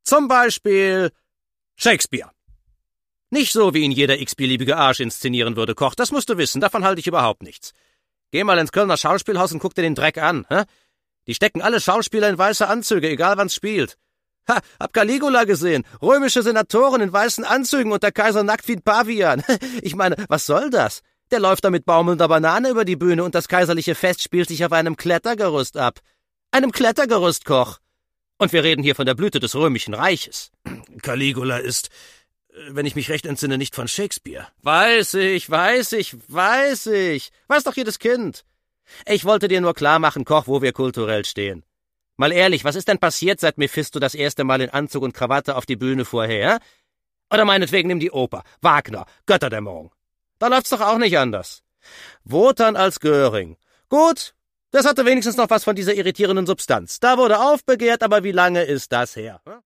Zum Beispiel Shakespeare. Nicht so, wie ihn jeder x-beliebige Arsch inszenieren würde, Koch, das musst du wissen, davon halte ich überhaupt nichts. Geh mal ins Kölner Schauspielhaus und guck dir den Dreck an, hä? Die stecken alle Schauspieler in weiße Anzüge, egal wann's spielt. Ha, hab Caligula gesehen, römische Senatoren in weißen Anzügen und der Kaiser nackt wie ein Pavian. Ich meine, was soll das? Der läuft da mit baumelnder Banane über die Bühne und das kaiserliche Fest spielt sich auf einem Klettergerüst ab. Einem Klettergerüst, Koch. Und wir reden hier von der Blüte des Römischen Reiches. Caligula ist, wenn ich mich recht entsinne, nicht von Shakespeare. Weiß ich. Weiß doch jedes Kind. Ich wollte dir nur klar machen, Koch, wo wir kulturell stehen. Mal ehrlich, was ist denn passiert, seit Mephisto das erste Mal in Anzug und Krawatte auf die Bühne vorher? Oder meinetwegen nimm die Oper, Wagner, Götterdämmerung. Da läuft's doch auch nicht anders. Wotan als Göring. Gut, das hatte wenigstens noch was von dieser irritierenden Substanz. Da wurde aufbegehrt, aber wie lange ist das her?